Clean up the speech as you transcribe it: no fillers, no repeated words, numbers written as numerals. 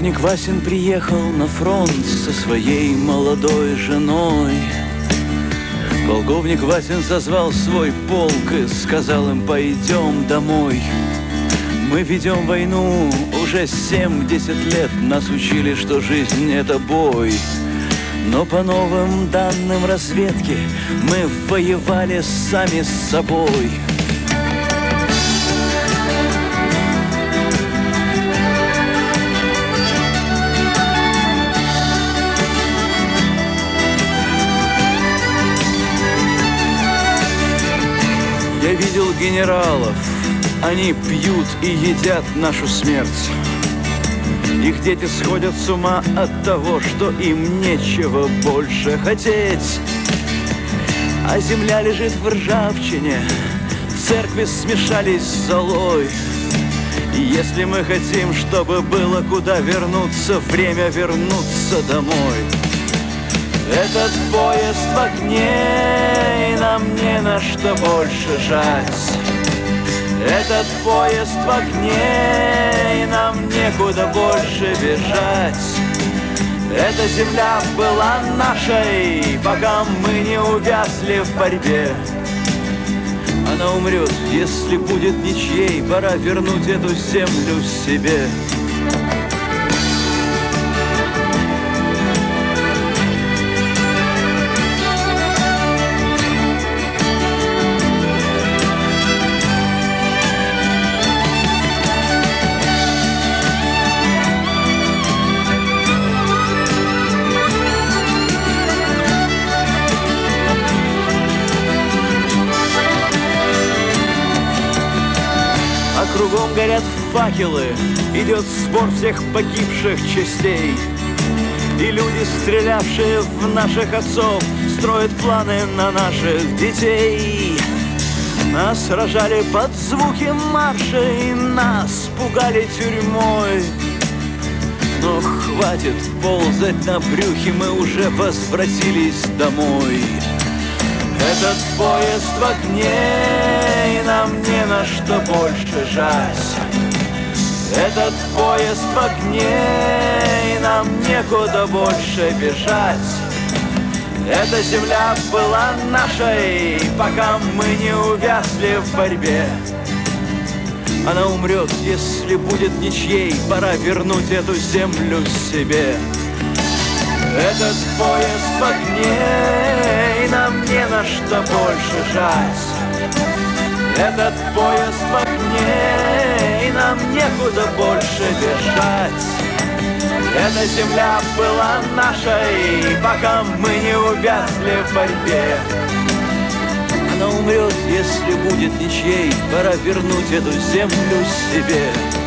Полковник Васин приехал на фронт со своей молодой женой. Полковник Васин созвал свой полк и сказал им: пойдем домой. Мы ведем войну уже 7-10 лет. Нас учили, что жизнь — это бой. Но по новым данным разведки мы воевали сами с собой. Я видел генералов, они пьют и едят нашу смерть. Их дети сходят с ума от того, что им нечего больше хотеть. А земля лежит в ржавчине, церкви смешались с золой. И если мы хотим, чтобы было куда вернуться, время вернуться домой. Этот поезд в огне, и нам не на что больше жать. Этот поезд в огне, и нам некуда больше бежать. Эта земля была нашей, пока мы не увязли в борьбе. Она умрет, если будет ничьей, пора вернуть эту землю себе. Кругом горят факелы, идет сбор всех погибших частей. И люди, стрелявшие в наших отцов, строят планы на наших детей. Нас сражали под звуки марша и нас пугали тюрьмой. Но хватит ползать на брюхе, мы уже возвратились домой. Этот поезд в огне, и нам не на что больше жать. Этот поезд в огне, и нам некуда больше бежать. Эта земля была нашей, пока мы не увязли в борьбе. Она умрет, если будет ничьей, пора вернуть эту землю себе. Этот поезд в огне, и нам не на что больше жать. Этот поезд в огне, и нам некуда больше бежать. Эта земля была нашей, пока мы не увязли в борьбе. Она умрет, если будет ничьей, пора вернуть эту землю себе.